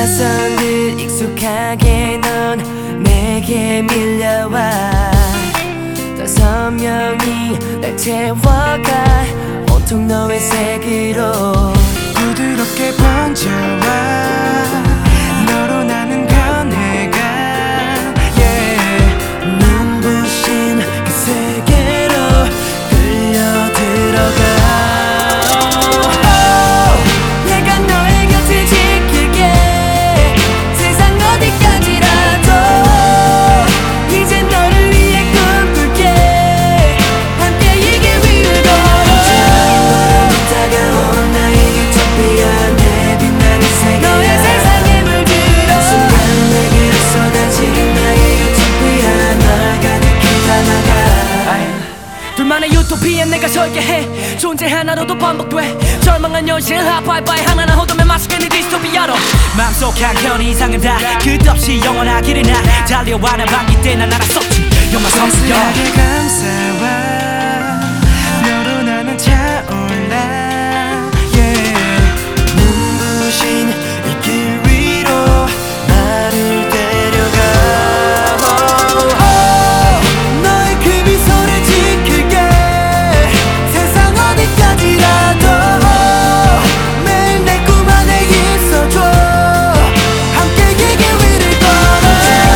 낯선 듯 익숙하게 넌 내게 밀려와 5명이 날 채워가 온통 너의 색으로 부드럽게 번져와 너로 나는 변해가 눈부신 그 세계로 끌려 들어가 내가 너의 곁을 지킬게 세상 어디까지라도 이제 너를 위해 꿈꿀게 함께 이 길 위를 걸어 다가온 나의 유토피아 내 빛나는 세계 너의 세상에 물들어 순간 내게로 쏟아지는 나의 유토피아 널 가득히 담아가 둘만의 유토피아 내가 설계해 존재 하나로도 반복돼 절망한 현실 하파이파이 하나나 헛되면 마스크는 디스토피아로 맘속 한켠 이상은 다 끝없이 영원하기를 나 달려와 나 반기 때 난 알았었지 You're my something 사슬하게 감싸와 너로 나는 차올라 눈부신 이 길 위로 나를 데려가 너의 그 미소를 지킬게 세상 어디까지라도 매일 내 꿈 안에 있어줘 함께 이 길 위를 걸어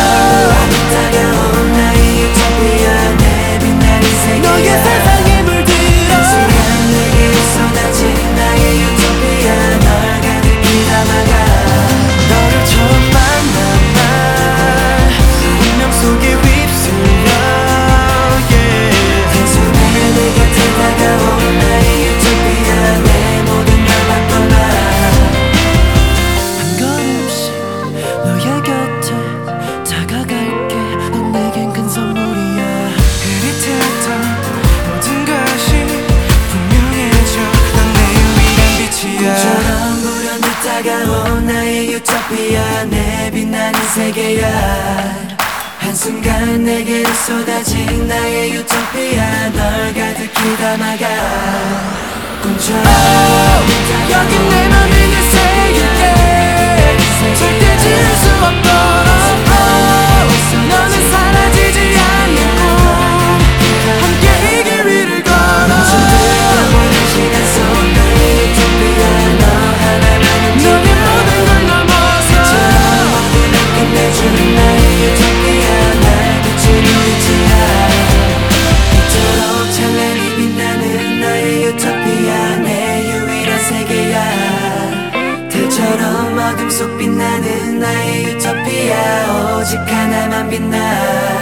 다가온 나의 유토피아 내 빛나는 세계 너의 세상에 물들어 순간 내게 쏟아진 나의 유토피아 널 가득히 담아가 너를 처음 만난 날 운명 속에 휩쓸려 단숨에 내 곁에 다가온 나의 유토피아 내 모든 걸 바꿔놔 한 걸음씩 너의 곁에 다가갈게 넌 내겐 큰 선물이야 흐릿했던 모든 것이 분명해져 넌 내 유일한 빛이야 꿈처럼 불현듯 다가온 나의 유토피아 내 빛나는 세계야 한순간 내게로 쏟아진 나의 유토피아 널 가득히 담아가 꿈처럼 여긴 내 맘 있는 세계 절대 지울 수 없도록 너는 사라지지 않는 꿈 함께 이 길 위를 걸어 시간 속 나의 유토피아 너 하나만은 너의 모든 걸 넘어서 모든 걸 끝내주는 나의 유토피아 날 비추는 빛이야 이토록 찬란히 빛나는 나의 유토피아 내 유일한 세계야 달처럼 어둠 속 빛나는 나의 유토피아 오직 하나만 빛나